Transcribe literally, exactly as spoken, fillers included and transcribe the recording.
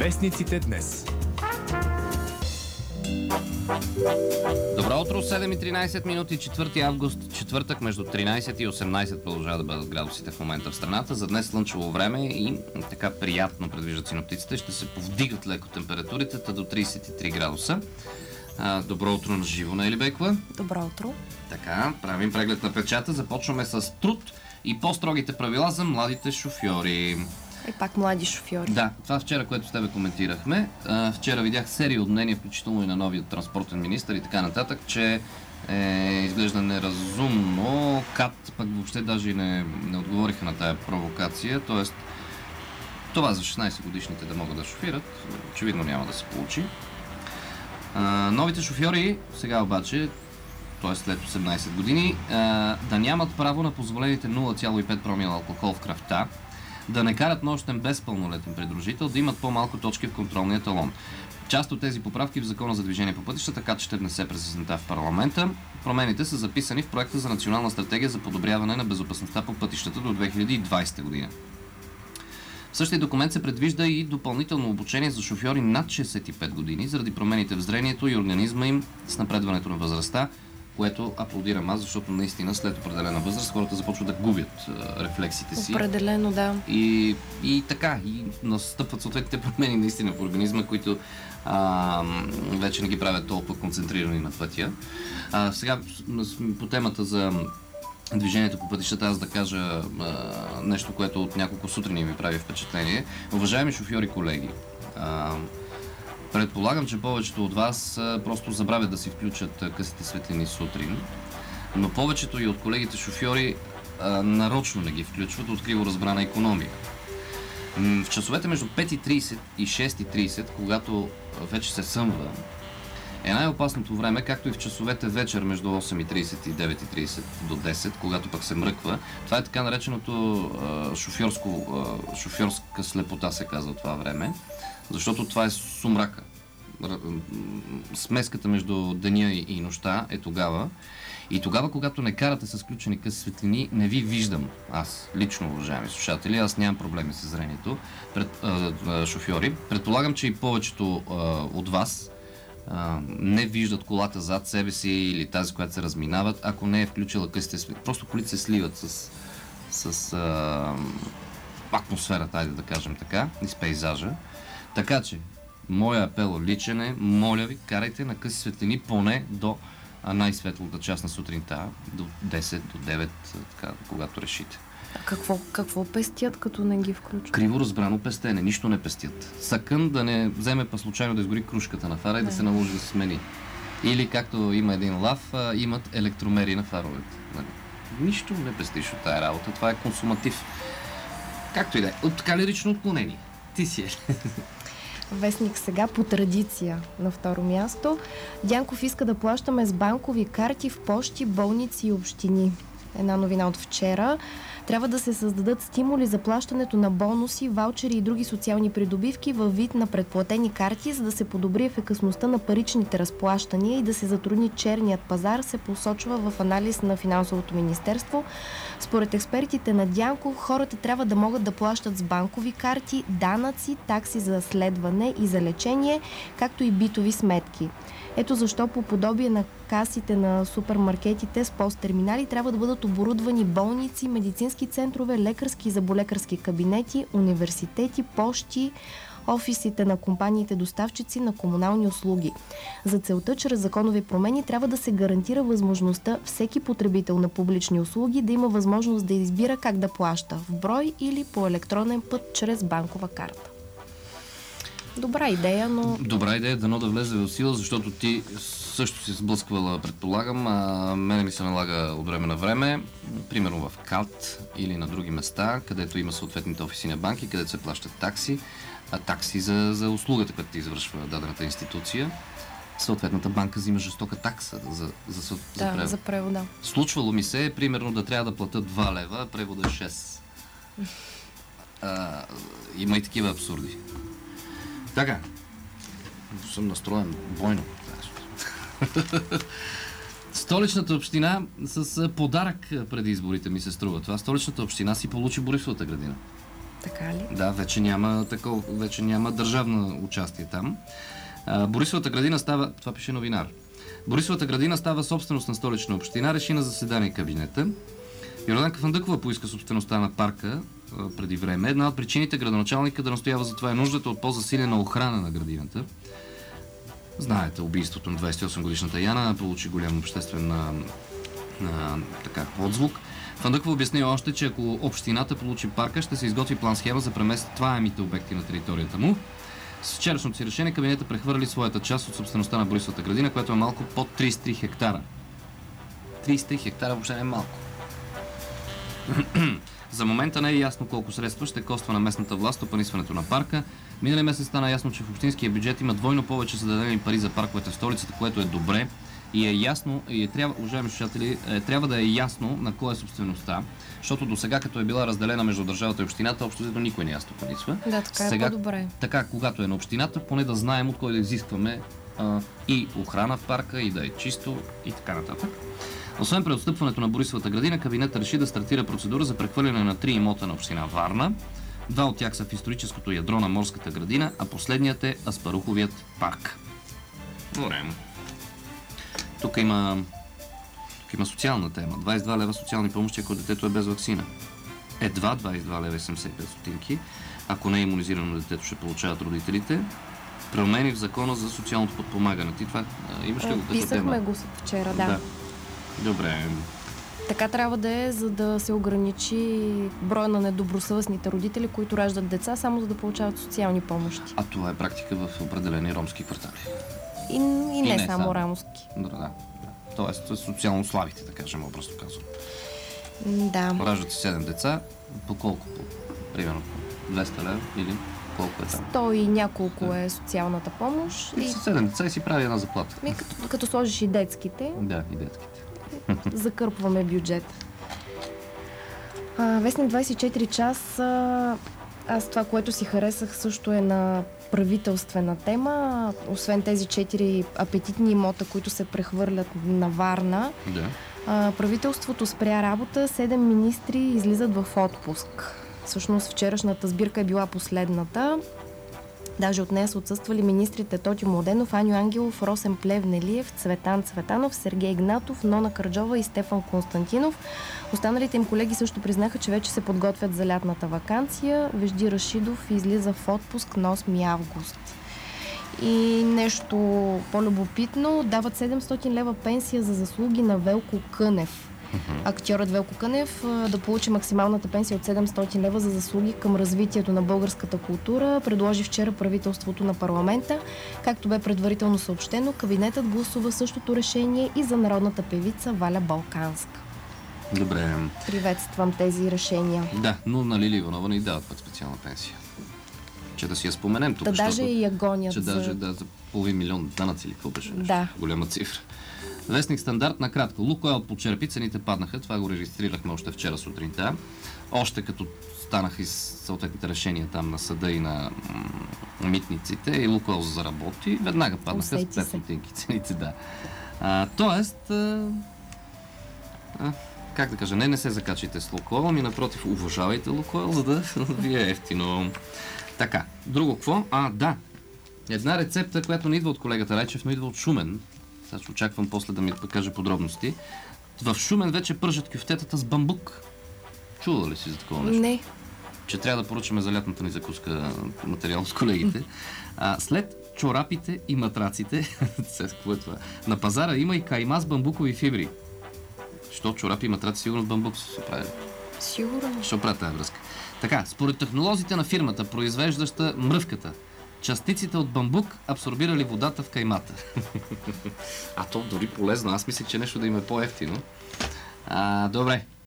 Вестниците днес. Добро утро, седем и тринайсет минути, четвърти август, четвъртък, между тринайсет и осемнайсет продължава да бъдат градусите в момента в страната. За днес слънчево време и така приятно предвиждат синоптиците. Ще се повдигат леко температурите до трийсет и три градуса. А, добро утро на живо, не е ли, Беква? Добро утро. Така, правим преглед на печата. Започваме с труд и по-строгите правила за младите шофьори. И пак млади шофьори. Да, това вчера, което с тебе коментирахме. А, вчера видях серия от мнения, включително и на новият транспортен министър и така нататък, че е, изглежда неразумно. КАТ пък въобще даже и не, не отговориха на тая провокация. Тоест, това за шестнайсет годишните да могат да шофират, очевидно няма да се получи. А, новите шофьори сега обаче, т.е. след осемнайсет години, а, да нямат право на позволените нула цяло и пет промила алкохол в кръвта, да не карат нощен без пълнолетен придружител, да имат по-малко точки в контролния талон. Част от тези поправки в Закона за движение по пътищата КАТ ще внесе през есента в парламента. Промените са записани в проекта за национална стратегия за подобряване на безопасността по пътищата до две хиляди и двайсета година. В същия документ се предвижда и допълнително обучение за шофьори над шейсет и пет години, заради промените в зрението и организма им с напредването на възрастта, което аплодирам аз, защото наистина след определена възраст хората започват да губят а, рефлексите си. Определено, да. И, и така, и настъпват съответните промени наистина в организма, които а, вече не ги правят толкова концентрирани на пътя. А, сега по темата за движението по пътищата, аз да кажа а, нещо, което от няколко сутрини ми прави впечатление. Уважаеми шофьори, колеги, а, предполагам, че повечето от вас а, просто забравят да си включат а, късите светлини сутрин, но повечето и от колегите шофьори а, нарочно не ги включват от криво разбрана икономия. М- в часовете между пет и трийсет и шест и трийсет, когато вече се съмва, е най-опасното време, както и в часовете вечер между осем и трийсет и девет и трийсет до десет, когато пък се мръква. Това е така нареченото а, шофьорско, а, шофьорска слепота, се казва това време, защото това е сумрака. Смеската между деня и нощта е тогава. И тогава, когато не карате с включени къси светлини, не ви виждам аз, лично, уважаеми слушатели. Аз нямам проблеми с зрението. Пред, а, а, шофьори. Предполагам, че и повечето а, от вас а, не виждат колата зад себе си или тази, която се разминават, ако не е включила късите светлини. Просто колите се сливат с, с а, атмосферата, айде да кажем така, и с пейзажа. Така че, моя апел личен е, моля ви, карайте на къси светлини поне до най-светлата част на сутринта, до десет, до девет, така, когато решите. А какво, какво пестят, като не ги включват? Криво разбрано пестене, нищо не пестят. Сакън да не вземе па случайно да изгори крушката на фара и да, да се наложи да се смени. Или, както има един лав, а, имат електромери на фаровете. Нали? Нищо не пестиш от тая работа, това е консуматив. Както и да е. От така лирично отклонение. Ти си е. Вестник сега по традиция на второ място. Дянков иска да плащаме с банкови карти в пощи, болници и общини. Една новина от вчера. Трябва да се създадат стимули за плащането на бонуси, ваучери и други социални придобивки във вид на предплатени карти, за да се подобри ефикасността на паричните разплащания и да се затрудни черният пазар, се посочва в анализ на Финансовото министерство. Според експертите на Дянков, хората трябва да могат да плащат с банкови карти, данъци, такси за следване и за лечение, както и битови сметки. Ето защо по подобие на касите на супермаркетите с посттерминали трябва да бъдат оборудвани болници, медицински центрове, лекарски и заболекарски кабинети, университети, пощи, офисите на компаниите доставчици на комунални услуги. За целта, чрез законови промени трябва да се гарантира възможността всеки потребител на публични услуги да има възможност да избира как да плаща – в брой или по електронен път чрез банкова карта. Добра идея, но... Добра идея, дано да влезе в сила, защото ти също си сблъсквала, предполагам. А, мене ми се налага от време на време, примерно в КАТ или на други места, където има съответните офиси на банки, където се плащат такси, а такси за, за услугата, която ти извършва дадената институция. Съответната банка взима жестока такса за, за, за, да, за превод. за превода. Случвало ми се, примерно, да трябва да платя два лева, а превода е шест. А, има и такива абсурди. Така, съм настроен бойно. Столичната община с подарък преди изборите ми се струва. Това Столичната община си получи Борисовата градина. Така ли? Да, вече няма такова, вече няма държавно участие там. А, Борисовата градина става, това пише новинар, Борисовата градина става собственост на Столична община, реши на заседание кабинета. Йорданка Фандъкова поиска собствеността на парка а, преди време. Една от причините градоначалника да настоява за това е нуждата от по-засилена охрана на градината. Знаете, убийството на двадесет и осем годишната Яна получи голям обществен на, на, така, отзвук. Фандъкова обясни още, че ако общината получи парка, ще се изготви план-схема за преместваемите обекти на територията му. С вчерашното си решение кабинета прехвърли своята част от собствеността на Борисовата градина, която е малко под тридесет и три хектара. тридесет и три хектара въобще не е малко. За момента не е ясно колко средства ще коства на местната власт стопанисването на парка. Миналия месец стана ясно, че в общинския бюджет има двойно повече зададени пари за парковете в столицата, което е добре. И е ясно, и е, трябва, уважаеми слушатели, е, трябва да е ясно на кой е собствеността, защото до сега, като е била разделена между държавата и общината, общо взето никой не я стопанисва. Да, така сега, е по-добре. Така, когато е на общината, поне да знаем от кой да изискваме а, и охрана в парка, и да е чисто, и така нататък. Освен преотстъпването на Борисовата градина, кабинетът реши да стартира процедура за прехвърляне на три имота на община Варна. Два от тях са в историческото ядро на Морската градина, а последният е Аспаруховият парк. Добре. Тук има, тук има социална тема. двадесет и два лева социални помощи, ако детето е без ваксина. Едва двадесет и два лева и седемдесет и пет стотинки. Ако не е имунизирано детето, ще получават родителите. Промени в закона за социалното подпомагане. Ти това а, имаш ли го като тема? Писахме го вчера, да. да. Добре. Така трябва да е, за да се ограничи броя на недобросъвестните родители, които раждат деца, само за да получават социални помощи. А това е практика в определени ромски квартали. И, и, не, и не само само рамски. Да, да. Тоест социално слабите, да кажем, просто казвам. Да. Раждат се седем деца, по колко? По, примерно двеста лева или колко е там? сто и няколко да. Е социалната помощ. И с седем деца и си прави една заплата. И като, като сложиш и детските. Да, и детските. Закърпваме бюджет. А, Вестник двадесет и четири часа. Аз това, което си харесах, също е на правителствена тема. Освен тези четири апетитни имота, които се прехвърлят на Варна, да. а, правителството спря работа, седем министри излизат в отпуск. Всъщност вчерашната сбирка е била последната. Даже от нея са отсъствали министрите Тоти Младенов, Аню Ангелов, Росен Плевнелиев, Цветан Цветанов, Сергей Игнатов, Нона Карджова и Стефан Константинов. Останалите им колеги също признаха, че вече се подготвят за лятната ваканция. Вежди Рашидов излиза в отпуск на осми август. И нещо по-любопитно, дават седемстотин лева пенсия за заслуги на Велко Кънев. Актьорът Велко Кънев да получи максималната пенсия от седемстотин лева за заслуги към развитието на българската култура предложи вчера правителството на парламента. Както бе предварително съобщено, кабинетът гласува същото решение и за народната певица Валя Балканска. Добре. Приветствам тези решения. Да, но на Лили Иванова не й дават път специална пенсия. Че да си я споменем тук, да, защото, даже и я гонят че за... даже да, за половин милион данъци или какво беше? Да. Голяма цифра. Вестник Стандарт накратко. Лукойл почерпи, цените паднаха. Това го регистрирахме още вчера сутринта. Още като станаха и съответните решения там на съда и на м- митниците и Лукойл заработи, веднага паднаха с пет стотинки цените. Да. А, тоест, а, а, как да кажа, не, не се закачайте с Лукойл, ами напротив, уважавайте Лукойл, за да ви е ефтино. Така, друго какво? А, да. Една рецепта, която не идва от колегата Райчев, но идва от Шумен. Сега очаквам после да ми покаже подробности. В Шумен вече пържат кюфтетата с бамбук. Чувала ли си за такова нещо? Не. Че трябва да поръчаме за лятната ни закуска материал с колегите. А, след чорапите и матраците, какво е това? На пазара има и кайма с бамбукови фибри. Що чорапи и матраци сигурно с бамбук се прави? Сигурно. Що прави тази връзка? Така, според технолозите на фирмата, произвеждаща мръвката, частиците от бамбук абсорбирали водата в каймата. А то дори полезно. Аз мислех, че нещо да им е по-ефтино. А, добре.